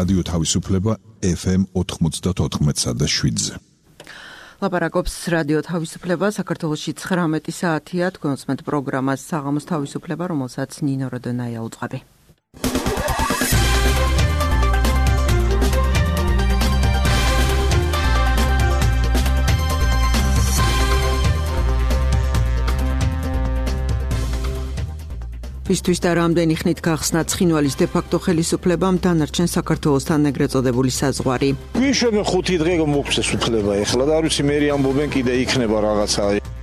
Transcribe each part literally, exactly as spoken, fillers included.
რადიო თავისუფლება ეფ ემ ოთხმოცდაოთხ და შვიდზე. ლაპარაკობს რადიო თავისუფლება, საქართველოში ცხრამეტი საათია, თქვენ უსმენთ პროგრამას საღამოს თავისუფლება, რომელსაც ნინო როდონაია უწყობი. ვისთვის და რამდენი ხნით გახსნა ცხინვალის დე-ფაქტო ხელისუფლებამ დანარჩენ საქართველოსთან ეგრეთ წოდებული საზღვარი. ვიშვენ ხუთი დღე მოგვცეს უფლება ეხლა და არ ვიცი მერი ამბობენ კიდე იქნება რაღაცა.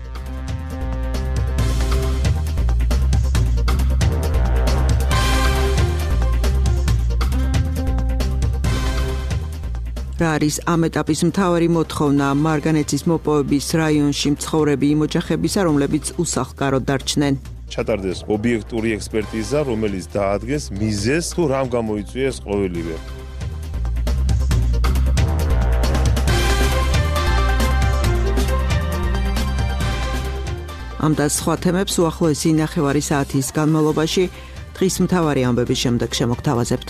რა არის ამ ეტაპის მთავარი მოთხოვნა მარგანეცის მოპოვების რაიონში მცხოვრები იმ ოჯახებისა, რომლებიც უსახლკაროდ დარჩნენ. ჩატარდეს ობიექტური ექსპერტიზა, რომელიც დაადგენს მიზეზს, თუ რამ გამოიწვია ეს ყოველივე. ამ და სხვა თემებს უახლოესი ნახევარი საათის განმავლობაში დღის მთავარი ამბების შემდეგ შემოგთავაზებთ.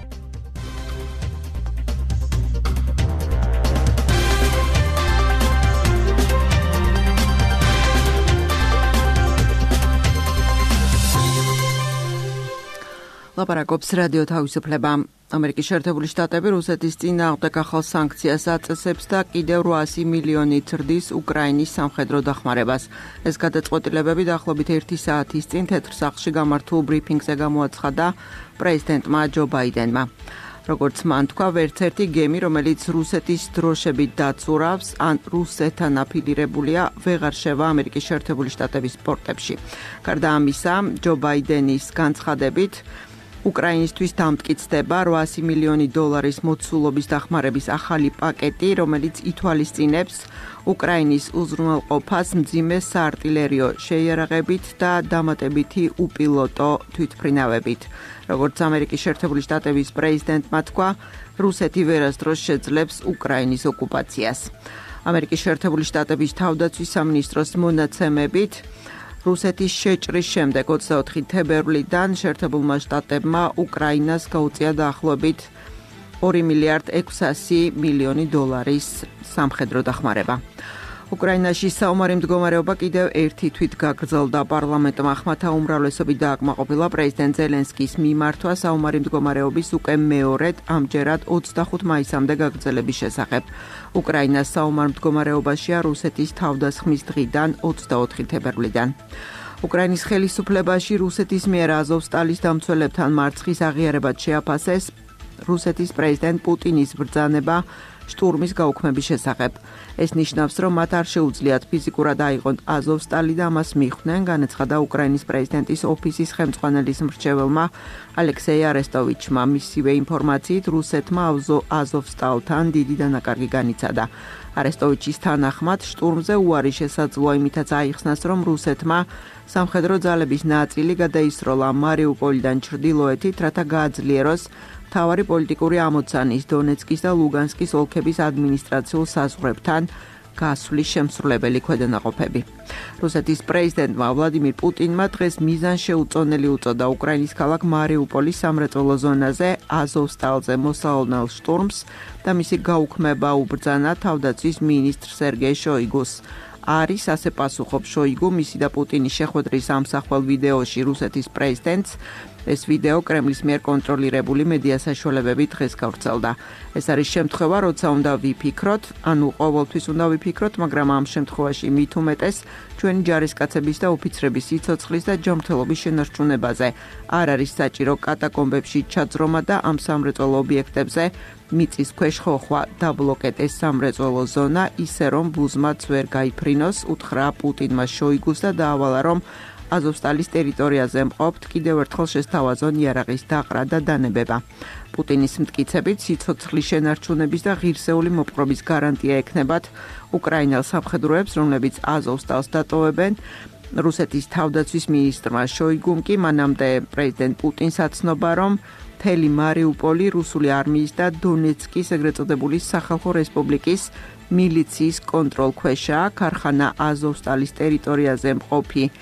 ლაპარაკობს რადიო თავისუფლება. ამერიკის შეერთებული შტატები რუსეთის წინააღმდეგ ახალ სანქციას აწესებს და კიდევ რვაასი მილიონი ცრდის უკრაინის სამხედრო დახმარებას. ეს გადაწყვეტილებები დაახლოებით ერთი საათის წინ თეთრ სახლში გამართულ ბრიფინგზე გამოაცხადა პრეზიდენტმა ჯო ბაიდენმა. როგორც მან თქვა, ვერც ერთი გემი, რომელიც რუსეთის დროშებით დაცურავს ან რუსეთთან აფილირებულია, ვეღარ შევა ამერიკის შეერთებული შტატების პორტებში. გარდა ამისა, ჯო ბაიდენის განცხადებით, უკრაინისთვის დამტკიცდება რვაასი მილიონი დოლარის მოცულობის დახმარების ახალი პაკეტი, რომელიც ითვალისწინებს უკრაინის უზრუნველყოფას მძიმე საარტილერიო შეიარაღებით და დამატებითი უპილოტო თვითმფრინავებით. როგორც ამერიკის შეერთებული შტატების პრეზიდენტმა თქვა, რუსეთი ვერასდროს შეძლებს უკრაინის ოკუპაციას. ამერიკის შეერთებული შტატების თავდაცვის სამინისტროს მონაცემებით, რუსეთის შეჭრის შემდეგ ოცდაოთხი თებერვლიდან შეერთებულმა შტატებმა უკრაინას გაუწია დაახლოებით ორი მილიარდი ექვსასი მილიონი დოლარის სამხედრო დახმარება. უკრაინაში საომარი მდგომარეობა კიდევ ერთი თვით გაგრძელდა. პარლამენტმა ხმათა უმრავლესობით დააკმაყოფილა პრეზიდენტ ზელენსკის მიმართვა საომარი მდგომარეობის უკვე მეორედ, ამჯერად ოცდახუთ მაისამდე გაგრძელების შესახებ. უკრაინას საომარ მდგომარეობაშია რუსეთის თავდასხმის დღიდან ოცდაოთხი თებერვლიდან. უკრაინის ხელისუფლებაში რუსეთის მიერ აზოვსტალის დამცველებთან მარცხის აღიარებად შეაფასეს რუსეთის პრეზიდენტ პუტინის ბრძანება შტურმის გაუქმების შესახებ. ეს ნიშნავს, რომ მათ არ შეუძლიათ ფიზიკურად აიღონ აზოვსტალი და ამას მიხვდნენ, განაცხადა უკრაინის პრეზიდენტის ოფისის ხელმძღვანელის მრჩეველმა ალექსეი არესტოვიჩმა. მისივე ინფორმაციით, რუსეთმა აზოვსტალთან დიდი დანაკარგი განიცადა. არესტოვიჩის თანახმად, შტურმზე უარი შესაძლოა იმითაც აიხსნას, რომ რუსეთმა სამხედრო ძალების ნაწილი გადაისროლა მარიუპოლიდან ჩრდილოეთით, რათა გააძლიეროს მთავარი პოლიტიკური ამოცანის დონეცკის და ლუგანსკის ოლქების ადმინისტრაციულ საზღვრებთან გასვლის შემსრულებელი ქვედანაყოფები. რუსეთის პრეზიდენტმა ვლადიმირ პუტინმა დღეს მიზანშეუწონელი უწოდა უკრაინის ქალაქ მარიუპოლის სამრეწველო ზონაზე აზოვსტალზე მოსალოდნელ შტურმს და მისი გაუქმება უბრძანა თავდაცვის მინისტრ სერგეი შოიგუს. არის ასე პასუხობს შოიგუ მისი და პუტინის შეხვედრის ამსახველ ვიდეოში რუსეთის პრეზიდენტს. ეს ვიდეო კრემლის მიერ კონტროლირებული მედია საშუალებებით დღეს გავრცელდა. ეს არის შემთხვევა, როცა უნდა ვიფიქროთ, ანუ ყოველთვის უნდა ვიფიქროთ, მაგრამ ამ შემთხვევაში მით უმეტეს ჩვენი ჯარისკაცების და ოფიცრების სიცოცხლის და ჯანმრთელობის შენარჩუნებაზე. არ არის საჭირო კატაკომბებში ჩაძრომა და ამ სამრეწველო ობიექტებზე მიწის ქვეშ ხოხვა. დაბლოკეთ ეს სამრეწველო ზონა ისე, რომ ბუზმაც ვერ გაიფრინოს, უთხრა პუტინმა შოიგუს და დაავალა, რომ აზოვსტალის ტერიტორიაზე მყოფთ კიდევ ერთხელ შესთავაზონ იარაღის დაყრა და დანებება. პუტინის მტკიცებით სიცოცხლის შენარჩუნების და ღირსეული მოპყრობის გარანტია ექნებათ უკრაინელ სამხედროებს, რომლებიც აზოვსტალს დატოვებენ. რუსეთის თავდაცვის მინისტრმა შოიგუმ კი მანამდე პრეზიდენტ პუტინს აცნობა, რომ მთელი მარიუპოლი რუსული არმიის და დონეცკის ეგრეთ წოდებული სახალხო რესპუბლიკის მილიციის კონტროლქვეშაა. ქარხანა აზოვსტალის ტერიტორიაზე მყოფი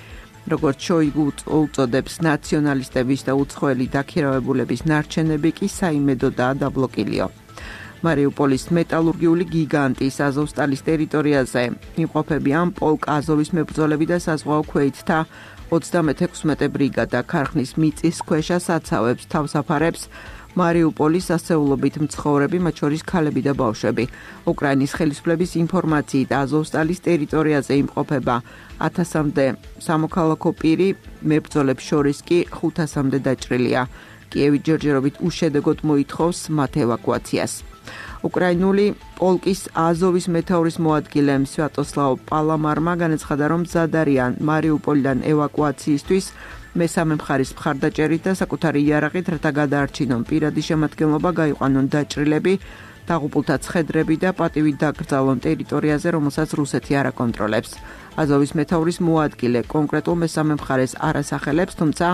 როგორც შოიგუ უწოდებს, ნაციონალისტების და უცხოელი დაქირავებულების ნარჩენები კი საიმედოდაა დაბლოკილიო. მარიუპოლის მეტალურგიული გიგანტის აზოვსტალის ტერიტორიაზე იმყოფებიან პოლკ აზოვის მებრძოლები და საზღვაო ქვეითთა ოცდამეექვსმეტე ბრიგადა ქარხნის მიწის ქვეშა საცავებს თავსაფარებს მარიუპოლის ასეულობით მცხოვრები, მათ შორის ქალები და ბავშვები. უკრაინის ხელისუფლების ინფორმაციით აზოვსტალის ტერიტორიაზე იმყოფება ათასამდე სამოქალაქო პირი, მებრძოლებს შორის კი ხუთასამდე დაჭრილია. კიევი ჯერჯერობით უშედეგოდ მოითხოვს მათ ევაკუაციას. უკრაინული პოლკის აზოვის მეთაურის მოადგილემ სვიატოსლავ პალამარმა განაცხადა, რომ მზად არიან მარიუპოლიდან ევაკუაციისთვის მესამე მხარის მხარდაჭერით და საკუთარი იარაღით, რათა გადაარჩინონ პირადი შემადგენლობა, გაიყვანონ დაჭრილები, დაღუპულთა ცხედრები და პატივით დაკრძალონ ტერიტორიაზე, რომელსაც რუსეთი არ აკონტროლებს. აზოვის მეთაურის მოადგილე კონკრეტულ მესამე მხარეს არ ასახელებს, თუმცა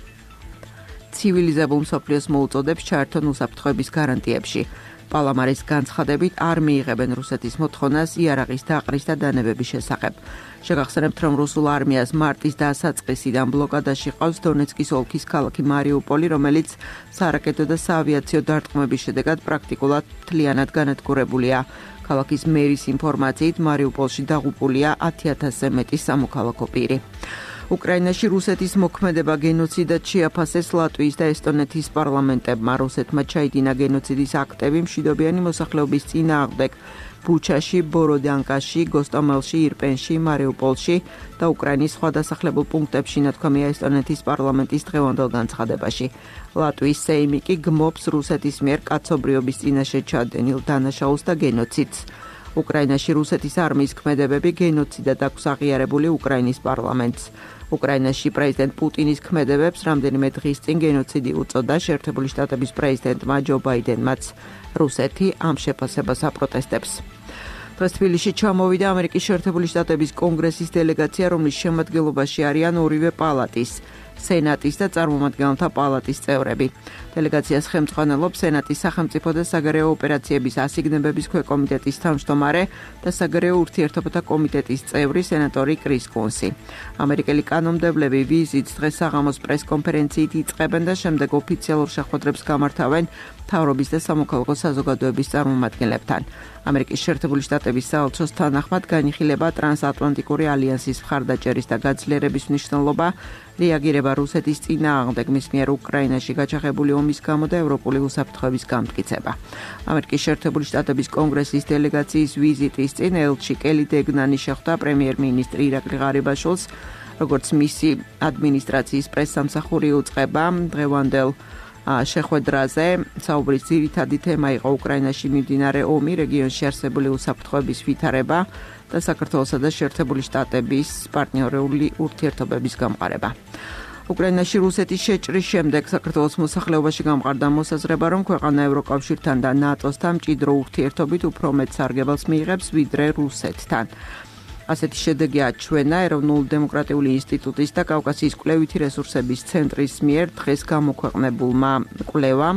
ცივილიზებულ მსოფლიოს მოუწოდებს ჩაერთონ უსაფრთხოების გარანტიებში. პალამარის განცხადებით არ მიიღებენ რუსეთის მოთხოვნას იარაღის დაყრის და დანებების შესახებ. შეგახსენებთ, რომ რუსულ არმიას მარტის დასაწყისიდან ბლოკადაში ყავს დონეცკის ოლქის ქალაქი მარიუპოლი, რომელიც სარაკეტო და საავიაციო დარტყმების შედეგად პრაქტიკულად მთლიანად განადგურებულია. ქალაქის მერის ინფორმაციით მარიუპოლში დაღუპულია ათი ათასზე მეტი სამოქალაქო პირი. უკრაინაში რუსეთის მოქმედება გენოციდად შეაფასეს ლატვიის და ესტონეთის პარლამენტებმა. რუსეთმა ჩაიდინა გენოციდის აქტები მშვიდობიანი მოსახლეობის წინააღმდეგ ბუჩაში, ბოროდიანკაში, გოსტომელში, ირპენში, მარიუპოლში და უკრაინის სხვა დასახლებულ პუნქტებში, ნათქვამია ესტონეთის პარლამენტის დღევანდელ განცხადებაში. ლატვიის სეიმი კი გმობს რუსეთის მიერ კაცობრიობის წინაშე ჩადენილ დანაშაულს და გენოციდს. უკრაინაში რუსეთის არმიის ქმედებები გენოციდად აქვს აღიარებული უკრაინის პარლამენტს. უკრაინაში პრეზიდენტ პუტინის ქმედებებს რამდენიმე დღის წინ გენოციდი უწოდა. შეერთებული შტატების პრეზიდენტმა ჯო ბაიდენმაც რუსეთი ამ შეფასებას აპროტესტებს. დღეს თბილისში ჩამოვიდა ამერიკის შეერთებული შტატების კონგრესის დელეგაცია, რომლის შემადგენლობაში არიან ორივე პალატის, სენატის და წარმომადგენელთა პალატის წევრები. დელეგაციას ხელმძღვანელობს სენატის სახელმწიფო და საგარეო ოპერაციების ასიგნებების ქვეკომიტეტის თავმჯდომარე და საგარეო ურთიერთობათა კომიტეტის წევრი სენატორი კრის კუნსი. ამერიკელი კანონმდებლები ვიზიტს დღეს საღამოს პრესკონფერენციით იწყებენ და შემდეგ ოფიციალურ შეხვედრებს გამართავენ მთავრობის და სამოქალაქო საზოგადოების წარმომადგენლებთან. ამერიკის შეერთებული შტატების საელჩოს თანახმად განიხილება ტრანსატლანტიკური ალიანსის მხარდაჭერის და გაძლიერების მნიშვნელობა, რეაგირება რუსეთის წინააღმდეგ მის მიერ უკრაინაში გაჩაღებული ომის გამო და ევროპული უსაფრთხოების გამტკიცება. ამერიკის შეერთებული შტატების კონგრესის დელეგაციის ვიზიტის წინ ელჩი კელი დეგნანი შეხვდა პრემიერ-მინისტრ ირაკლი ღარიბაშვილს, როგორც მისი ადმინისტრაციის პრესსამსახური უწყება დღევანდელ შეხვედრაზე. საუბრის ძირითადი თემა იყო უკრაინაში მიმდინარე ომი, რეგიონში არსებული უსაფრთხოების ვითარება და საქართველოსა და შეერთებული შტატების პარტნიორული ურთიერთობების გამყარება. უკრაინაში რუსეთის შეჭრის შემდეგ საქართველოს მოსახლეობაში გამყარდა მოსაზრება, რომ ქვეყანა ევროკავშირთან და ნატოსთან მჭიდრო ურთიერთობით უფრო მეტ სარგებელს მიიღებს ვიდრე რუსეთთან. ასეთი შედეგი აჩვენა ეროვნული დემოკრატიული ინსტიტუტის და კავკასიის კვლევითი რესურსების ცენტრის მიერ დღეს გამოქვეყნებულმა კვლევამ.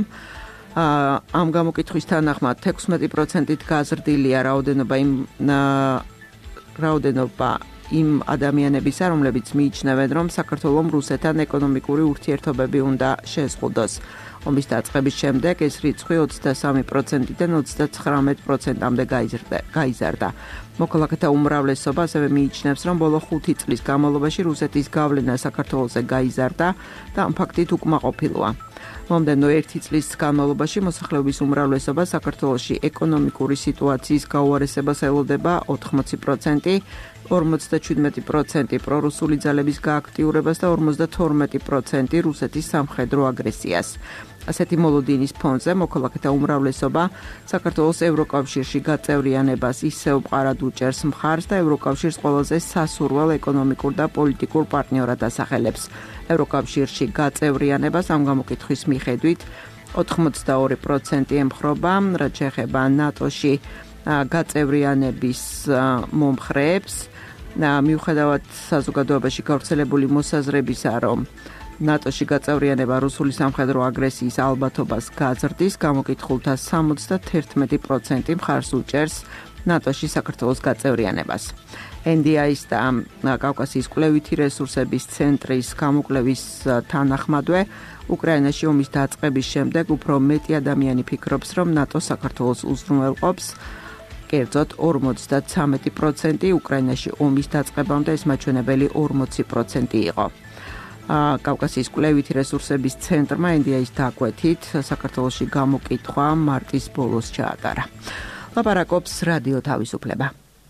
ამ გამოკითხვის თანახმად ექვსმეტი პროცენტით გაზრდილია რაოდენობა იმ რაოდენობა იმ ადამიანებისა, რომლებიც მიიჩნევენ, რომ საქართველოს რუსეთთან ეკონომიკური ურთიერთობები უნდა შეზღუდოს. ომის დაწყების შემდეგ ეს რიცხვი ოცდასამი პროცენტიდან ოცდაცხრამეტ პროცენტამდე გაიზარდა. მოქალაქეთა უმრავლესობა ასევე მიიჩნევს, რომ ბოლო ხუთი წლის განმავლობაში რუსეთის გავლენა საქართველოზე გაიზარდა და ამ ფაქტით უკმაყოფილოა. მომდევნო ერთი წლის განმავლობაში მოსახლეობის უმრავლესობა საქართველოში ეკონომიკური სიტუაციის გაუარესებას ელოდება ოთხმოცი პროცენტი, ორმოცდაჩვიდმეტი პროცენტი პრორუსული ძალების გააქტიურებას და ორმოცდათორმეტი პროცენტი რუსეთის სამხედრო აგრესიას. ასეთი მოლოდინის ფონზე მოქალაქეთა უმრავლესობა საქართველოს ევროკავშირში გაწევრიანებას ისევ მყარად უჭერს მხარს და ევროკავშირს ყველაზე სასურველ ეკონომიკურ და პოლიტიკურ პარტნიორად ასახელებს. ევროკავშირში გაწევრიანებას ამ გამოკითხვის მიხედვით ოთხმოცდაორი პროცენტი ემხრობა, რაც შეეხება ნატოში გაწევრიანების მომხრეებს. მიუხედავად საზოგადოებაში გავრცელებული მოსაზრებისა, რომ ნატოში გაწევრიანება რუსული სამხედრო აგრესიის ალბათობას გაზრდის, გამოკითხულთა სამოცდათერთმეტი პროცენტი მხარს უჭერს ნატოში საქართველოს გაწევრიანებას. ენ დი აის და კავკასიის კვლევითი რესურსების ცენტრის გამოკვლევის თანახმადვე უკრაინაში ომის დაწყების შემდეგ უფრო მეტი ადამიანი ფიქრობს, რომ ნატო საქართველოს უზრუნველყოფს. კერძოდ ორმოცდათვრამეტი პროცენტი, უკრაინაში ომის დაწყებამდე ეს მაჩვენებელი ორმოცი პროცენტი იყო. კავკასიის კვლევითი რესურსების ცენტრმა ენ დი აის დაკვეთით საქართველოში გამოკითხვა მარტის ბოლოს ჩაატარა. ლაპარაკობს რადიო თავისუფლება.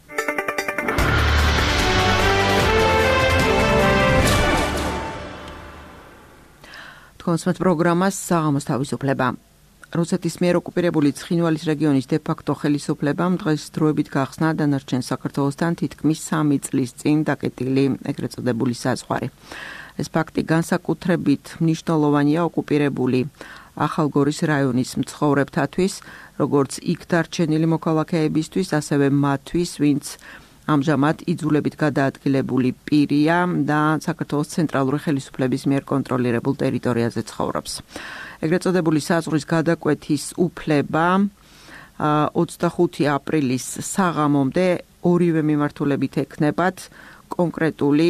კონსმეთ პროგრამას საღამოს თავისუფლება. რუსეთის მიერ ოკუპირებული ცხინვალის რეგიონის დე-ფაქტო ხელისუფლებამ დღეს დროებით გახსნა დანარჩენ საქართველოსთან თითქმის სამი წლის წინ დაკეტილი ეგრეთ წოდებული საზღვარი. ეს ფაქტი განსაკუთრებით მნიშვნელოვანია ოკუპირებული ახალგორის რაიონის მცხოვრებთათვის, როგორც იქ დარჩენილი მოქალაქეებისთვის, ასევე მათთვის, ვინც ამჟამად იძულებით გადაადგილებული პირია და საქართველოს ცენტრალური ხელისუფლების მიერ კონტროლირებულ ტერიტორიაზე ცხოვრობს. ეგრეთ წოდებული საზღვრის გადაკვეთის უფლება ოცდახუთი აპრილის საღამომდე ორივე მიმართულებით ექნებათ კონკრეტული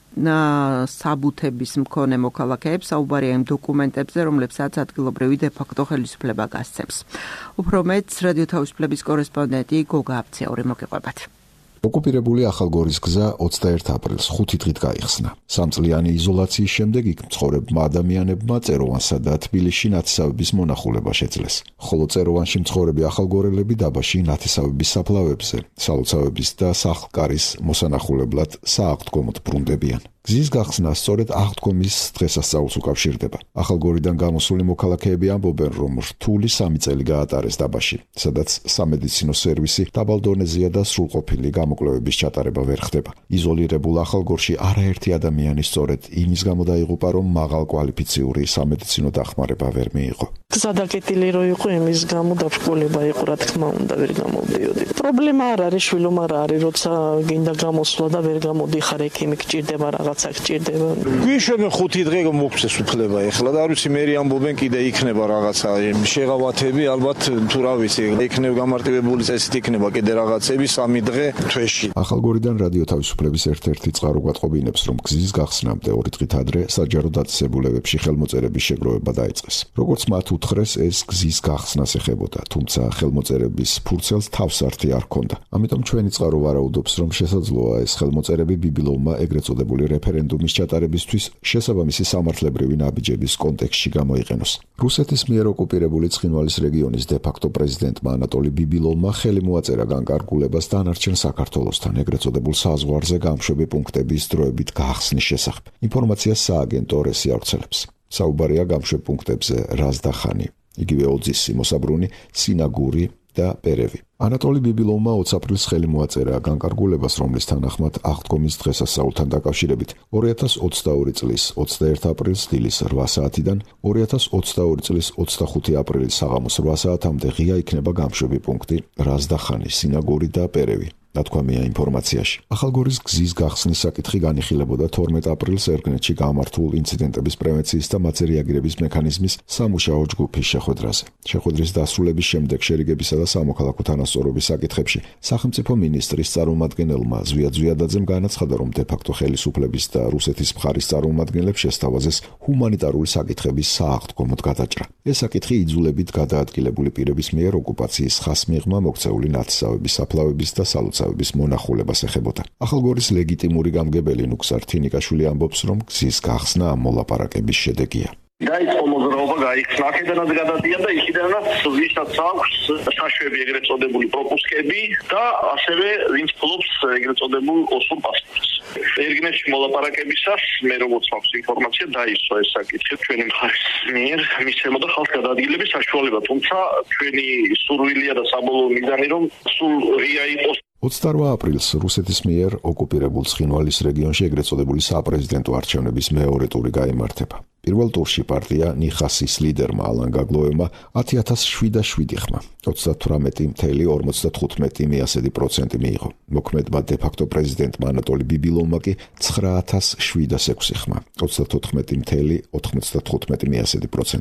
საბუთების მქონე მოქალაქეებს, საუბარია იმ დოკუმენტებზე, რომლებსაც ადგილობრივი დე-ფაქტო ხელისუფლება გასცემს. უფრო მეტს რადიო თავისუფლების კორესპონდენტი გოგა აფციური მოგიყვებათ. ოკუპირებული ახალგორის გზა ოცდაერთ აპრილს ხუთი დღით გაიხსნა. სამწლიანი იზოლაციის შემდეგ იქ მცხოვრებმა ადამიანებმა წეროვანსა და თბილისში ნათესავების მონახულება შეძლეს. ხოლო წეროვანში მცხოვრები ახალგორელები დაბაში ნათესავების საფლავებზე, სალოცავების და სახლკარის მოსანახულებლად სააღდგომოდ ბრუნდებიან. გზის გახსნა სწორედ აღდგომის დღესასწაულს უკავშირდება. ახალგორიდან გამოსული მოქალაქეები ამბობენ, რომ რთული სამი წელი გაატარეს დაბაში, სადაც სამედიცინო სერვისი დაბალ დონეზეა და სრულყოფილი გამოკვლევების ჩატარება ვერ ხდება. იზოლირებულ ახალგორში არაერთი ადამიანი სწორედ იმის გამო დაიღუპა, რომ მაღალკვალიფიციური სამედიცინო დახმარება ვერ მიიღო. გზა დაკეტილი რო იყო, იმის გამო დაბრკოლება იყო, რა თქმა უნდა, ვერ გამოვდიოდი. პრობლემა არ არის, შვილო, არა არის, როცა გინდა გამოსვლა და ვერ გამოდიხარ, ექიმი გჭირდება რაღაც გჭირდება. გვიშვებენ ხუთი დღე მოგვცეს უფლება. ეხლა და არ ვიცი, მე ამბობენ კიდე იქნება რაღაცა შეღავათები, ალბათ თუ რა ვიცი, იქნება გამარტივებული წესით იქნება კიდე რაღაცები სამი დღე თვეში. ახალგორიდან რადიო თავისუფლების ერთ-ერთი წყარო გვატყობინებს, რომ გზის გახსნამდე ორი დღით ადრე საჯარო დაწესებულებებში ხელმოწერების შეგროვება დაიწყეს. როგორც მათ უთხრეს, ეს გზის გახსნას ეხებოდა, თუმცა ხელმოწერების ფურცელს თავსართი არ ჰქონდა. ამიტომ ჩვენი წყარო ვარაუდობს, რომ შესაძლოა ეს ხელმოწერები ბიბილოვმა ეგრეთ წოდებული რეფერენდუმის ჩატარებისთვის შესაბამისი სამართლებრივი ნაბიჯების კონტექსტში გამოიყენოს. რუსეთის მიერ ოკუპირებული ცხინვალის რეგიონის დე-ფაქტო პრეზიდენტმა ანატოლი ბიბილოვმა ხელი მოაწერა განკარგულებას დანარჩენ საქართველოსთან ეგრეთ წოდებულ საზღვარზე გამშვები პუნქტების დროებით გახსნის შესახებ. ინფორმაციას სააგენტო რესი ავრცელებს. საუბარია გამშვებ პუნქტებზე რაზდახანი, იგივე ოძისი, მოსაბრუნი, სინაგური და პერევი. ანატოლი ბიბილოვმა ოცი აპრილს ხელი მოაწერა განკარგულებას, რომლის თანახმად აღდგომის დღესასწაულთან დაკავშირებით ორი ათას ოცდაორი წლის ოცდაერთ აპრილს დილის რვა საათიდან ორი ათას ოცდაორი წლის ოცდახუთი აპრილის საღამოს რვა საათამდე ღია იქნება გამშვები პუნქტი რაზდახანი, სინაგური და პერევი. დათქვამია ინფორმაციაში. ახალგორის გზის გახსნის საკითხი განიხილებოდა თორმეტ აპრილს ერგნეთში გამართულ ინციდენტების პრევენციის და მათზე რეაგირების მექანიზმის სამუშაო ჯგუფის შეხვედრაზე. შეხვედრის დასრულების შემდეგ შერიგებისა და სამოქალაქო თანასწორობის საკითხებში სახელმწიფო მინისტრის წარმომადგენელმა ზვიად ზვიადაძემ განაცხადა, რომ დე-ფაქტო ხელისუფლების და რუსეთის მხარის წარმომადგენლებს შესთავაზეს ჰუმანიტარული საკითხების სააღდგომოდ გადაჭრა. ეს საკითხი იძულებით გადაადგილებული პირების მიერ ოკუპაციის ხასმიღმა მოქცეული ნათესავების საფლავების და სალოცავების მონახულებას ეხებოდა. ახალგორის ლეგიტიმური გამგებელი ნუქსარ თინიკაშვილი ამბობს, რომ გზის გახსნა ამ მოლაპარაკების შედეგია. დაიწყო მოძრაობა, გაიხსნა აქედანაც გადადიან და იქიდანაც ვისაც აქვს საშვები ეგრეთ წოდებული პროპუსკები და ასევე ვინც ფლობს ეგრეთ წოდებულ ოსურ პასპორტს. ერგნეთში მოლაპარაკებისას მე როგორც მაქვს ინფორმაცია, დაისვა ეს საკითხი ჩვენი მხარის მიერ მისცემოდა ხალხს გადაადგილების საშუალება, თუმცა ჩვენი სურვილია და საბოლოო მიზანი რომ სულ ღია იყოს. ოცდარვა აპრილს რუსეთის მიერ ოკუპირებულ ცხინვალის რეგიონში ეგრეთ წოდებული საპრეზიდენტო არჩევნების მეორე ტური გაიმართება. პირველ ტურში პარტია ნიხასის ლიდერმა ალან გაგლოევმა ათი ათას შვიდ და შვიდი ხმა, ოცდათვრამეტი ათეული ორმოცდათხუთმეტი მიასედი პროცენტი მიიღო. მოქმედმა დე-ფაქტო პრეზიდენტმა ანატოლი ბიბილოვმა კი ცხრა ათას შვიდ და ექვსი ხმა, ოცდათოთხმეტი ათეული ორმოცდათხუთმეტი მიასედი პროცენტი.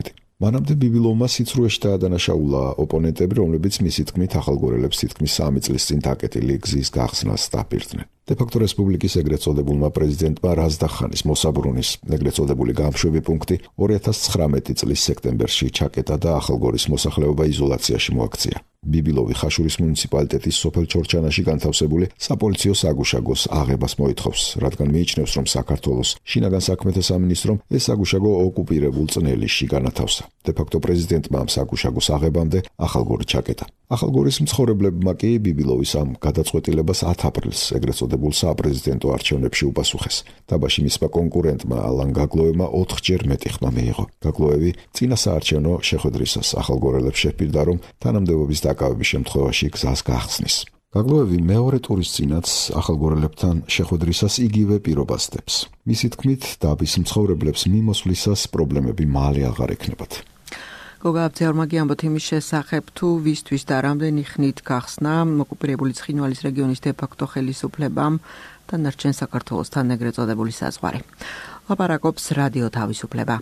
მანამდე ბიბილოვმა სიცრუეში დაადანაშაულა ოპონენტები, რომლებიც მისი თქმით ახალგორელებს თითქმის სამი წლის წინ დაკეტილი გზის გახსნას დაპირდნენ. დე-ფაქტო რესპუბლიკის ეგრეთ წოდებულმა პრეზიდენტმა რაზდახანის მოსაბრუნის ეგრეთ წოდებული გამშვები პუნქტი ორი ათას ცხრამეტი წლის სექტემბერში ჩაკეტა და ახალგორის მოსახლეობა იზოლაციაში მოაქცია. ბიბილოვი ხაშურის მუნიციპალიტეტის სოფელ ჩორჩანაში განთავსებული საპოლიციო საგუშაგოს აღებას მოითხოვს, რადგან მიიჩნევს, რომ საქართველოს შინაგან საქმეთა სამინისტრომ ეს საგუშაგო ოკუპირებულ წნელიში განათავსა. დე-ფაქტო პრეზიდენტმა ამ საგუშაგოს აღებამდე ახალგორი ჩაკეტა. ახალგორის მცხოვრებლებმა კი ბიბილოვის ამ გადაწყვეტილებას ათ აპრილს ეგრეთ წოდებულ საპრეზიდენტო არჩევნებში უპასუხეს. დაბაში მისმა კონკურენტმა ალან გაგლოევმა ოთხჯერ მეტი ხმა მიიღო. გაგლოევი წინა საარჩევნო შეხვედრისას ახალგორელებს შეჰპირდა, რომ თანამდებობის დაკავების შემთხვევაში გზას გახსნის. გაგლოევი მეორე ტურის წინაც ახალგორელებთან შეხვედრისას იგივე პირობას დებს. მისი თქმით, დაბის მცხოვრებლებს მიმოსვლისას პრობლემები მალე აღარ ექნებათ. გოგა აბძეორმა გიამბოთ იმის შესახებ, თუ ვისთვის და რამდენი ხნით გახსნა ოკუპირებული ცხინვალის რეგიონის დე-ფაქტო ხელისუფლებამ დანარჩენ საქართველოსთან ეგრეთ წოდებული საზღვარი. ლაპარაკობს რადიო თავისუფლება.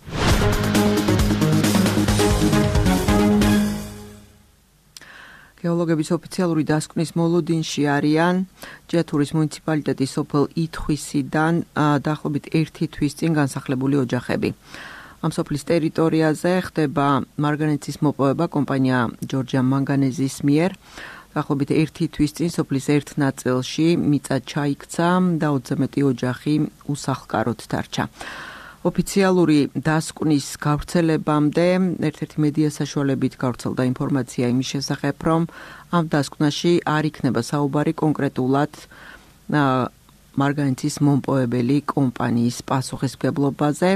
გეოლოგების ოფიციალური დასკვნის მოლოდინში არიან ჭიათურის მუნიციპალიტეტის სოფელ ითხვისიდან დაახლოებით ერთი თვის წინ განსახლებული ოჯახები. ამ სოფლის ტერიტორიაზე ხდება მარგანეცის მოპოვება კომპანია ჯორჯია მანგანეზის მიერ. დაახლოებით ერთი თვის წინ სოფლის ერთ ნაწილში მიწა ჩაიქცა და ოცზე მეტი ოჯახი უსახლკაროდ დარჩა. ოფიციალური დასკვნის გავრცელებამდე ერთ-ერთი მედია საშუალებით გავრცელდა ინფორმაცია იმის შესახებ, რომ ამ დასკვნაში არ იქნება საუბარი კონკრეტულად მარგანეცის მომპოვებელი კომპანიის პასუხისმგებლობაზე.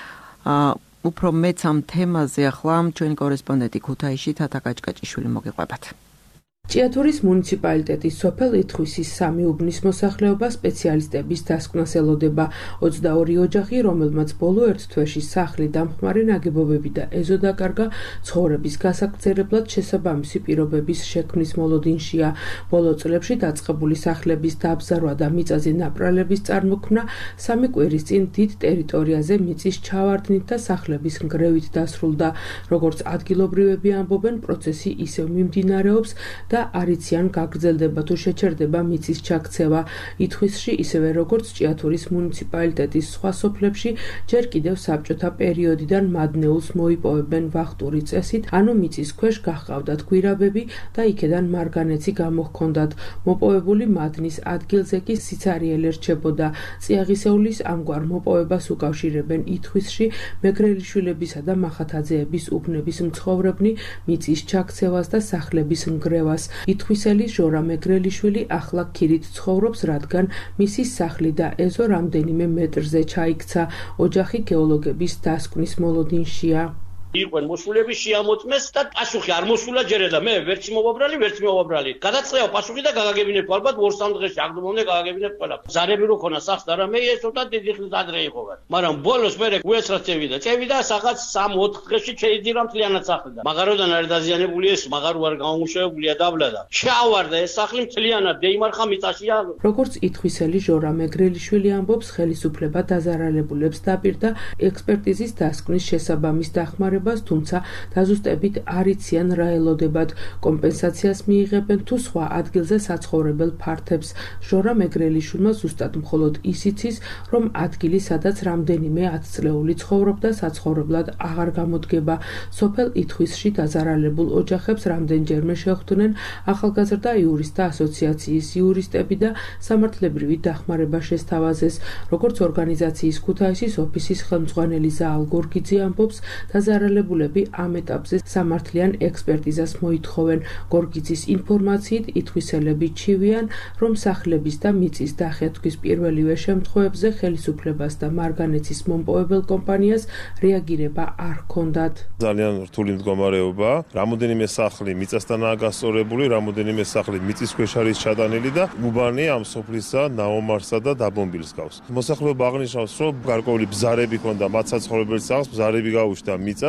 უფრო მეც ამ თემაზე ახლა ჩვენი კორესპონდენტი ქუთაისში თათა კაჭკაჭიშვილი მოგიყვებათ. ჭიათურის მუნიციპალიტეტის სოფელ ითხვისის სამი უბნის მოსახლეობა სპეციალისტების დასკვნას ელოდება. ოცდაორი ოჯახი, რომელმაც ბოლო ერთ თვეში სახლი დამხმარე ნაგებობები და ეზო დაკარგა, ცხოვრების გასაგრძელებლად შესაბამისი პირობების შექმნის მოლოდინშია. ბოლო წლებში დაწყებული სახლების დაბზარვა და მიწაზე ნაპრალების წარმოქმნა სამი კვირის წინ დიდ ტერიტორიაზე მიწის ჩავარდნით და სახლების ნგრევით დასრულდა. როგორც ადგილობრივები ამბობენ, პროცესი ისევ მიმდინარეობს და არ იციან გაგრძელდება თუ შეჩერდება მიწის ჩაქცევა. ითხვისში ისევე როგორც ჭიათურის მუნიციპალიტეტის სხვა სოფლებში ჯერ კიდევ საბჭოთა პერიოდიდან მადნეულს მოიპოვებენ ვახტური წესით, ანუ მიწის ქვეშ გაჰყავდათ გვირაბები და იქედან მარგანეცი გამოჰქონდათ. მოპოვებული მადნის ადგილზე კი სიცარიელი რჩებოდა. წიაღისეულის ამგვარ მოპოვებას უკავშირებენ ითხვისში მეგრელიშვილებისა და მახათაძეების უბნების მცხოვრებნი, მიწის ჩაქცევას და სახლების ნგრევას. ითხვისელი ჟორა მეგრელიშვილი ახლა ქირით ცხოვრობს, რადგან მისი სახლი და ეზო რამდენიმე მეტრზე ჩაიქცა. ოჯახი გეოლოგების დასკვნის მოლოდინშია. იყვენ მოსულები შეამოწმეს და პასუხი არ მოსულა ჯერა და მე ვერც მოვაბრალი, ვერც მოვაბრალი. გადაწყევა პასუხი და გაგაგებინებ ალბათ ორ სამ დღეში აგდომონე გაგაგებინებ ყველა. ზარები რო ქონა სახს და რამე ეს უთა დიდი ხნის ადრე იყოვა. მაგრამ ბოლოს მე უეცრად წევიდა. წევიდა რაღაც სამ ოთხ დღეში შეიძლება მთლიანად სახლიდან. მაგაროდან არ დაზიანებული ეს, მაგარო არ გამომუშავებულია დაბლა და შეავარდა ეს სახლი მთლიანად დეიმარხა მიწაშია. როგორც ითხვისელი ჟორა მეგრელიშვილი ამბობს, ხელისუფლება დაზარალებულებს დაპირდა ექსპერტიზის დასკვნის შესაბამის დახმარებას, თუმცა დაზუსტებით არ იციან რა ელოდებათ, კომპენსაციას მიიღებენ თუ სხვა ადგილზე საცხოვრებელ ფართებს. ჟორა მეგრელიშვილმა ზუსტად მხოლოდ ის იცის, რომ ადგილი, სადაც რამდენიმე ათწლეული ცხოვრობდა, საცხოვრებლად აღარ გამოდგება. სოფელ ითხვისში დაზარალებულ ოჯახებს რამდენჯერმე შეხვდნენ ახალგაზრდა იურისტთა ასოციაციის იურისტები და სამართლებრივი დახმარება შესთავაზეს. როგორც ორგანიზაციის ქუთაისის ოფისის ხელმძღვანელი ზაალ გორგიძე ამბობს, დაზარალებულები ამ ეტაპზე სამართლიან ექსპერტიზას მოითხოვენ. გორგიძის ინფორმაციით ითხვისელები ჩივიან, რომ სახლების და მიწის დახეთქვის პირველივე შემთხვევებზე ხელისუფლებას და მარგანეცის მომპოვებელ კომპანიას რეაგირება არ ჰქონდათ. ძალიან რთული მდგომარეობა, რამოდენიმე სახლი მიწასთანაა გასწორებული, რამოდენიმე სახლი მიწის ქვეშ არის ჩატანილი და უბანი ამ სოფლისა ნაომარსა და დაბომბილს გავს. მოსახლეობა აღნიშნავს, რომ გარკვეული ბზარები ჰქონდა მათ საცხოვრებელ სახლს, ბზარები გაუჩნდა მიწას,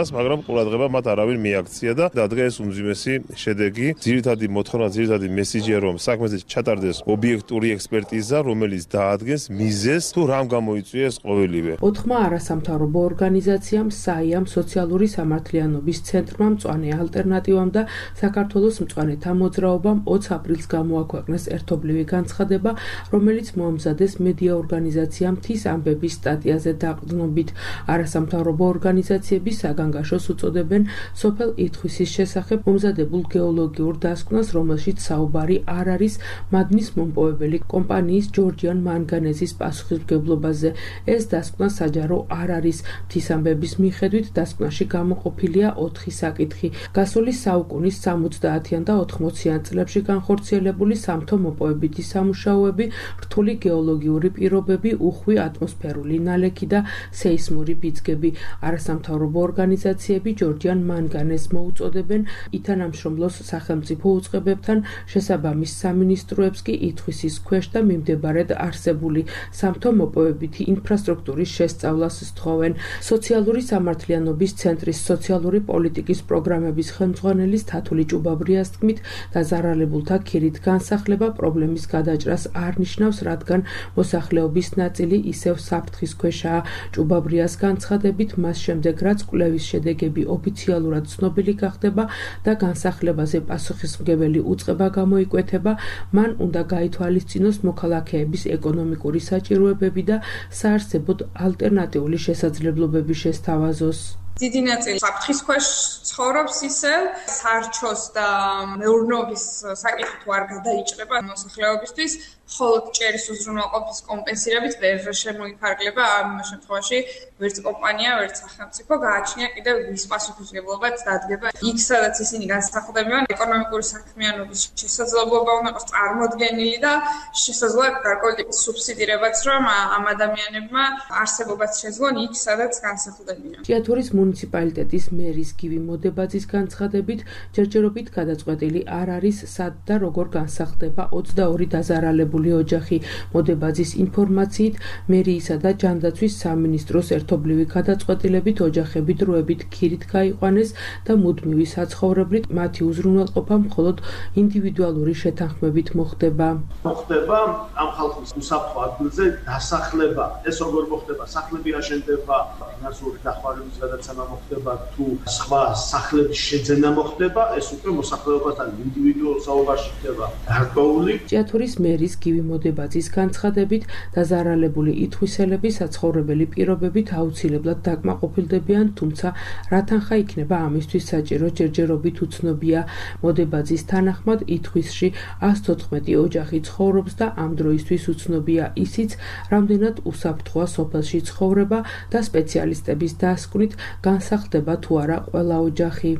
მაგრამ ყურადღება მათ არავინ მიაქცია და დადგა ეს უმძიმესი შედეგი. ძირითადი მოთხოვნა, ძირითადი მესიჯია, რომ საქმეზე ჩატარდეს ობიექტური ექსპერტიზა, რომელიც დაადგენს მიზეზს თუ რამ გამოიწვია ეს ყოველივე. ოთხმა არასამთავრობო ორგანიზაციამ, საიამ, სოციალური სამართლიანობის ცენტრმა, მწვანე ალტერნატივამ და საქართველოს მწვანეთა მოძრაობამ ოცი აპრილს გამოაქვეყნეს ერთობლივი განცხადება, რომელიც მოამზადეს მედია ორგანიზაცია მთის ამბების სტატიაზე დაყრდნობით. არასამთავრობო ორგანიზაციები საგანგაშოს უწოდებენ სოფელ ითხვისის შესახებ მომზადებულ გეოლოგიურ დასკვნას, რომელშიც საუბარი არ არის მადნის მომპოვებელი კომპანიის ჯორჯიან მანგანეზის პასუხისმგებლობაზე. ეს დასკვნა საჯარო არ არის. მთის ამბების მიხედვით დასკვნაში გამოყოფილია ოთხი საკითხი. გასული საუკუნის სამოცდაათიან და ოთხმოციან წლებში განხორციელებული სამთო მოპოვებითი სამუშაოები, რთული გეოლოგიური პირობები, უხვი ატმოსფერული ნალექი და სეისმური ბიძგები. არასამთავრობო ორგანიზაციები ჯორჯიან მანგანეს მოუწოდებენ ითანამშრომლოს სახელმწიფო უწყებებთან, შესაბამის სამინისტროებს კი ითხვისის ქვეშ და მიმდებარედ არსებული სამთო მოპოვებითი ინფრასტრუქტურის შესწავლას სთხოვენ. სოციალური სამართლიანობის ცენტრის სოციალური პოლიტიკის პროგრამების ხელმძღვანელის თათული ჭუბაბრიას თქმით, დაზარალებულთა ქირით განსახლება პრობლემის გადაჭრას არ ნიშნავს, რადგან მოსახლეობის ნაწილი ისევ საფრთხის ქვეშაა. ჭუბაბრიას განცხადებით, მას შემდეგ რაც კვლევის შედეგები ოფიციალურად ცნობილი გახდება და განსახლებაზე პასუხისმგებელი უწყება გამოიკვეთება, მან უნდა გაითვალისწინოს მოქალაქეების ეკონომიკური საჭიროებები და საარსებოდ ალტერნატიული შესაძლებლობები შესთავაზოს. დიდი ნაწილი საფრთხის ქვეშ ცხოვრობს ისევ, სარჩოს და მეურნეობის საკითხი თუ არ გადაიჭრება მოსახლეობისთვის, მხოლოდ ჭერის უზრუნველყოფის კომპენსირებით ვერ შემოიფარგლება. ამ შემთხვევაში ვერც კომპანია, ვერც სახელმწიფო გააჩნია კიდევ ვის პასუხისმგებლობაც დადგება. იქ, სადაც ისინი განსახლდებიან, ეკონომიკური საქმიანობის შესაძლებლობა უნდა იყოს წარმოდგენილი და შესაძლოა გარკვეული სუბსიდირებაც, რომ ამ ადამიანებმა არსებობაც შეძლონ იქ, სადაც განსახლდებიან. ჭიათურის მუნიციპალიტეტის მერის გივი მოდებაძის განცხადებით, ჯერჯერობით გადაწყვეტილი არ არის, სად და როგორ განსახლდება ოცდაორი დაზარალებული ოჯახი. მოდებაძის ინფორმაციით, მერიისა და ჯანდაცვის სამინისტროს ერთობლივი გადაწყვეტილებით ოჯახები დროებით ქირით გაიყვანეს და მუდმივი საცხოვრებლით მათი უზრუნველყოფა მხოლოდ ინდივიდუალური შეთანხმებით მოხდება. მოხდება ამ ხალხის უსაფრთხო ადგილზე დასახლება. ეს როგორ მოხდება? სახლები აშენდება, ფინანსური დახმარების გადაცემა მოხდება თუ სხვა სახლების შეძენა მოხდება, ეს უკვე მოსახლეობასთან ინდივიდუალურ საუბარში ხდება გარკვეული. ჭიათურის მერის გივი მოდებაძის განცხადებით, დაზარალებული ითხვისელები საცხოვრებელი პირობებით აუცილებლად დაკმაყოფილდებიან, თუმცა რა თანხა იქნება ამისთვის საჭირო ჯერჯერობით უცნობია. მოდებაძის თანახმად, ითხვისში ას თოთხმეტი ოჯახი ცხოვრობს და ამ დროისთვის უცნობია ისიც, რამდენად უსაფრთხოა სოფელში ცხოვრება და სპეციალისტების დასკვნით განსახლდება თუ არა ყველა ოჯახი.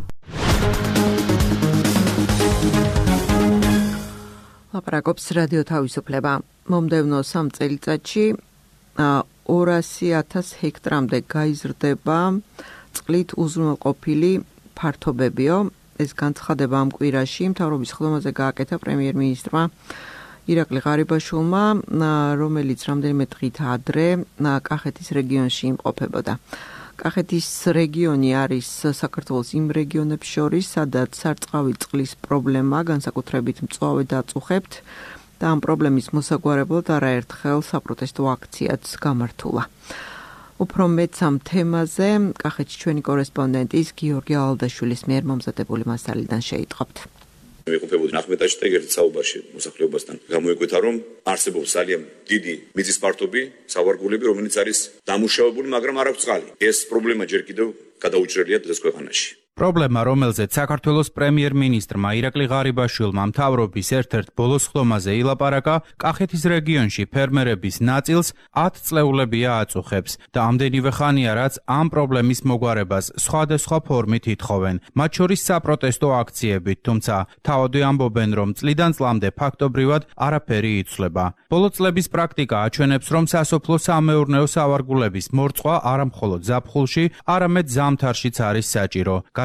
ლაპარაკობს რადიო თავისუფლება. მომდევნო სამ წელიწადში ორასი ათას ჰექტრამდე გაიზრდება წყლით უზრუნველყოფილი ფართობებიო. ეს განცხადება ამ კვირაში მთავრობის ხდომაზე გააკეთა პრემიერ-მინისტრმა ირაკლი ღარიბაშვილმა, რომელიც რამდენიმე დღით ადრე კახეთის რეგიონში იმყოფებოდა. კახეთის რეგიონი არის საქართველოს იმ რეგიონებს შორის, სადაც სარწყავი წყლის პრობლემა განსაკუთრებით მწვავე დაწუხებთ და ამ პრობლემის მოსაგვარებლად არაერთხელ საპროტესტო აქციაც გამართულა. უფრო მეტ ამ თემაზე კახეთში ჩვენი კორესპონდენტის გიორგი ალდაშვილის მიერ მომზადებული მასალიდან შეიტყობთ. ვიყოფებოდი ნახმეტაში და ერთ საუბარში მოსახლეობასთან გამოიკვეთა, რომ არსებობს ძალიან დიდი მიწის პარტობი, სავარგულები, რომელიც არის დამუშავებული, მაგრამ არ აქვს წყალი. ეს პრობლემა ჯერ კიდევ გადაუჭრელია დღეს ქვეყანაში. პრობლემა, რომელზეც საქართველოს პრემიერ-მინისტრმა ირაკლი ღარიბაშვილმა მთავრობის ერთ-ერთ ბოლოს ხდომაზე ილაპარაკა, კახეთის რეგიონში ფერმერების ნაწილს ათ წლეულებია აწუხებს და ამდენივე ხანია, რაც ამ პრობლემის მოგვარებას სხვადასხვა ფორმით ითხოვენ, მათ შორის საპროტესტო აქციებით, თუმცა თავადვე ამბობენ, რომ წლიდან წლამდე ფაქტობრივად არაფერი იცვლება. ბოლო წლების პრაქტიკა აჩვენებს, რომ სასოფლო-სამეურნეო სავარგულების მორწყვა არა მხოლოდ ზაფხულში, არამედ ზამთარშიც არის საჭირო.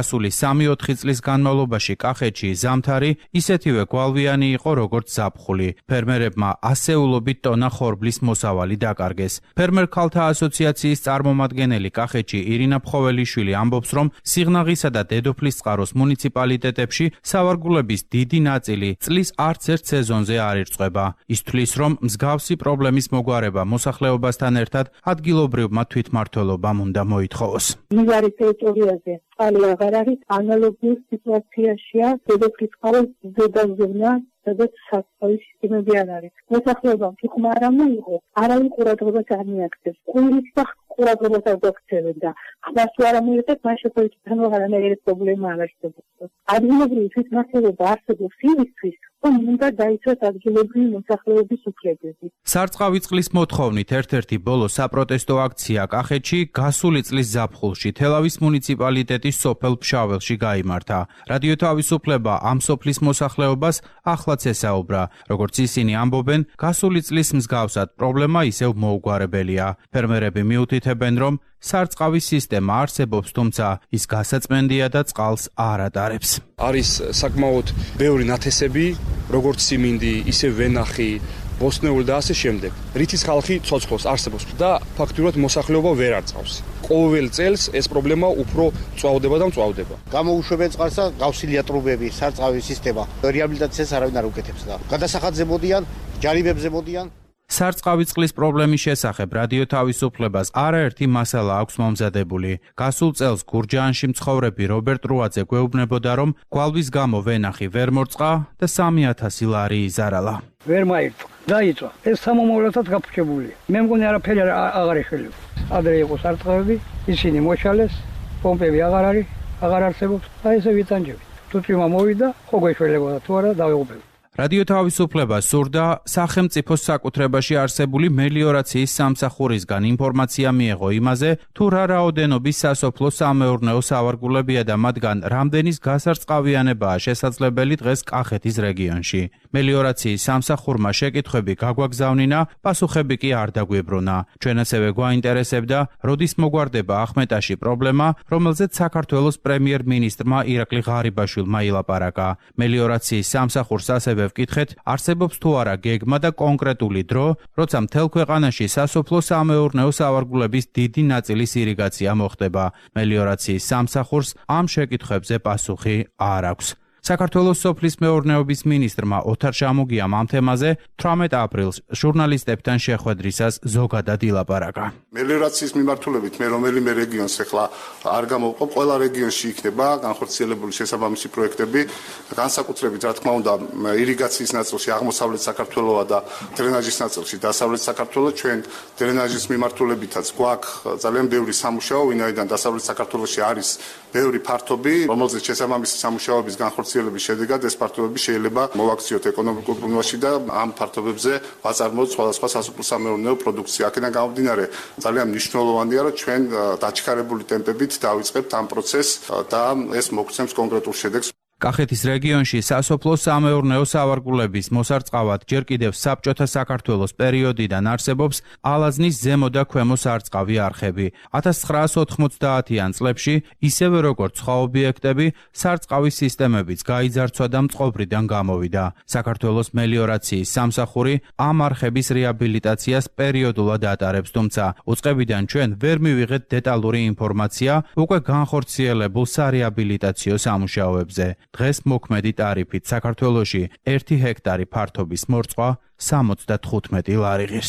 გასული სამი-ოთხი წლის განმავლობაში კახეთში ზამთარი ისეთივე გვალვიანი იყო, როგორც ზაფხული. ფერმერებმა ასეულობით ტონა ხორბლის მოსავალი დაკარგეს. ფერმერ ქალთა ასოციაციის წარმომადგენელი კახეთში ირინა ფხოველიშვილი ამბობს, რომ სიღნაღისა და დედოფლისწყაროს მუნიციპალიტეტებში სავარგულების დიდი ნაწილი წლის არც ერთ სეზონზე არ ირწყვება. ის თვლის, რომ მსგავსი პრობლემის მოგვარება მოსახლეობასთან ერთად ადგილობრივმა თვითმმართველობამ უნდა მოითხოვოს. მიღარი ტერიტორიაზე წყალი აღარ არის, ანალოგიურ სიტუაციაშია დედოფლისწყაროს ზედაზღვნა, სადაც საწყის სისტემები არ არის. მოსახლეობამ თუ ხმა არ მოიღო, არავინ ყურადღებას არ მიაქცევს. ყვირის და ყურადღებას არ გაქცევენ და ხმას თუ არ მოიღეთ, მას შეფერილთან აღარანაირი პრობლემა არ არსებობს. ადგილობრივი თვითმმართველობა არსებობს იმისთვის, რომ უნდა დაიცვას ადგილობრივი მოსახლეობის უფლებები. სარწყავი წყლის მოთხოვნით ერთ-ერთი ბოლო საპროტესტო აქცია კახეთში გასული წლის ზაფხულში თელავის მუნიციპალიტეტის სოფელ ფშაველში გაიმართა. რადიო თავისუფლება ამ სოფლის მოსახლეობას ახლაც ესაუბრა. როგორც ისინი ამბობენ, გასული წლის მსგავსად პრობლემა ისევ მოუგვარებელია. ფერმერები მიუთითებენ, რომ სარწყავის სისტემა არსებობს, თუმცა ის გასაწმენდია და წყალს არ ატარებს. არის საკმაოდ ბევრი ნათესები, როგორც სიმინდი, ისე ვენახი, ბოსნეული და ასე შემდეგ. რითიც ხალხი ცოცხლობს არსებობს და ფაქტურად მოსახლეობა ვერ არწავს. ყოველ წელს ეს პრობლემა უფრო წვავდება და მწვავდება. გამოუშვებენ წყალს და გავსილია ტრუბები, სარწყავის სისტემა. რეაბილიტაციას არავინ არ უკეთებს და გადასახადზე მოდიან, ჯარიმებზე მოდიან. სარწყავი წყლის პრობლემის შესახებ რადიო თავისუფლებას არაერთი მასალა აქვს მომზადებული. გასულ წელს გურჯაანში მცხოვრები რობერტ რუაძე გვეუბნებოდა, რომ გვალვის გამო ვენახი ვერ მორწყა და სამი ათასი ლარი იზარალა. ვერ მაირთვა, დაიწვა. ეს სამომავლოდაც გაფრჩებულია. მე მგონი არაფერი აღარ ეხელებს. ადრე იყო სარწყავები, ისინი მოშალეს, პომპები აღარ არის, აღარ არსებობს. აი ესე ვიტანჯები. თუ წვიმა მოვიდა, ხო გვეშველებოდა თუ არა დავიღუპებ. რადიო თავისუფლება სურდა სახელმწიფოს საკუთრებაში არსებული მელიორაციის სამსახურისგან ინფორმაცია მიეღო იმაზე, თუ რა რაოდენობის სასოფლო-სამეურნეო სავარგულებია და მათგან რამდენის გასარწყავიანებაა შესაძლებელი დღეს კახეთის რეგიონში. მელიორაციის სამსახურმა შეკითხვები გაგვაგზავნინა, პასუხები კი არ დაგვიბრუნა. ჩვენ ასევე გვაინტერესებდა, როდის მოგვარდება ახმეტაში პრობლემა, რომელზეც საქართველოს პრემიერ-მინისტრმა ირაკლი ღარიბაშვილმა ილაპარაკა. მელიორაციის სამსახურს ასევე ვკითხეთ, არსებობს თუ არა გეგმა და კონკრეტული დრო, როცა მთელ ქვეყანაში სასოფლო-სამეურნეო სავარგულების დიდი ნაწილის ირიგაცია მოხდება. მელიორაციის სამსახურს ამ შეკითხვებზე პასუხი არ აქვს. საქართველოს სოფლის მეურნეობის მინისტრმა ოთარ შამუგიამ ამ თემაზე თვრამეტ აპრილს ჟურნალისტებთან შეხვედრისას ზოგადად ილაპარაკა. მელიორაციის მიმართულებით მე რომელიმე რეგიონს ახლა არ გამოვყო, ყველა რეგიონში იქნება განხორციელებული შესაბამისი პროექტები, განსაკუთრებით რა თქმა უნდა ირიგაციის ნაწილში აღმოსავლეთ საქართველოა და დრენაჟის ნაწილში დასავლეთ საქართველო. ჩვენ დრენაჟის მიმართულებითაც გვაქვს ძალიან ბევრი სამუშაო, ვინაიდან დასავლეთ საქართველოში არის ბევრი ფართობი, რომელზეც შესაბამისი სამუშაოების განხორციელების შედეგად ეს ფართობები შეიძლება მოვაქციოთ ეკონომიკურ ბუნებაში და ამ ფართობებზე ვაწარმოოთ სხვადასხვა სასოფლო-სამეურნეო პროდუქცია. აქედან გამომდინარე ძალიან მნიშვნელოვანია, რომ ჩვენ დაჩქარებული ტემპებით დავიწყებთ ამ პროცესს და ეს მოგცემს კონკრეტულ შედეგს. კახეთის რეგიონში სასოფლო-სამეურნეო სავარგულების მოსარწყავად ჯერ კიდევ საბჭოთა საქართველოს პერიოდიდან არსებობს ალაზნის ზემო და ქვემო სარწყავი არხები. ათას ცხრაასი ოთხმოცდაათიან წლებში ისევე როგორც სხვა ობიექტები, სარწყავის სისტემებიც გაიძარცვა და მწყობრიდან გამოვიდა. საქართველოს მელიორაციის სამსახური ამ არხების რეაბილიტაციას პერიოდულად ატარებს, თუმცა უწყებიდან ჩვენ ვერ მივიღეთ დეტალური ინფორმაცია უკვე განხორციელებულ სარეაბილიტაციო სამუშაოებზე. დღეს მოქმედი ტარიფით საქართველოში ერთი ჰექტარი ფართობის მორწყვა სამოცდათხუთმეტი ლარი ღირს.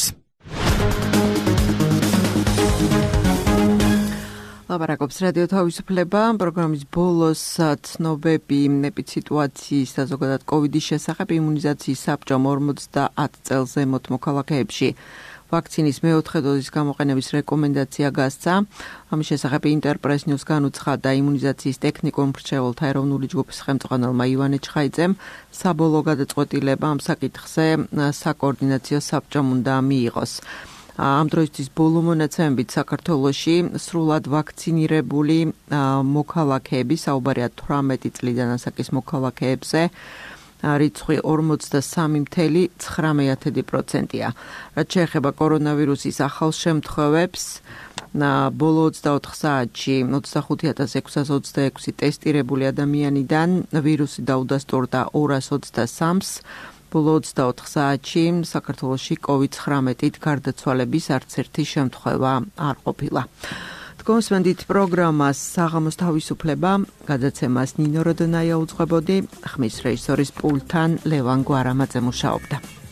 ლაპარაკობს რადიო თავისუფლება, პროგრამის ბოლოს ცნობები ეპიდემიის და ზოგადად კოვიდის შესახებ იმუნიზაციის საბჭომ ორმოცდაათ წელს ზემოთ მოქალაქეებში ვაქცინის მეოთხე დოზის გამოყენების რეკომენდაცია გასცა. ამის შესახებ ინტერპრეს ნიუს განუცხადა იმუნიზაციის ტექნიკურ მრჩეველთა ეროვნული ჯგუფის ხელმძღვანელმა ივანე ჩხაიძემ. საბოლოო გადაწყვეტილება ამ საკითხზე საკოორდინაციო საბჭომ უნდა მიიღოს. ამ დროისთვის ბოლო მონაცემებით საქართველოში სრულად ვაქცინირებული მოქალაქეები, საუბარია თვრამეტი წლიდან ასაკის მოქალაქეებზე, რიცხვი ორმოცდასამი წუთი ცხრამეტი პროცენტია. რაც შეეხება კორონავირუსის ახალ შემთხვევებს, ბოლო ოცდაოთხ საათში ოცდახუთი ათას ექვსას ოცდაექვსი ტესტირებული ადამიანიდან ვირუსი დაუდასტურდა ორას ოცდასამს. ბოლო ოცდაოთხ საათში საქართველოში კოვიდ ცხრამეტით გარდაცვალების არც ერთი შემთხვევა არ ყოფილა. კონსვენდით პროგრამას საღამოს თავისუფლება გადაცემას ნინო როდონაია უძღვებოდი, ხმის რეჟისორის პულტთან ლევან გვარამაძე მუშაობდა.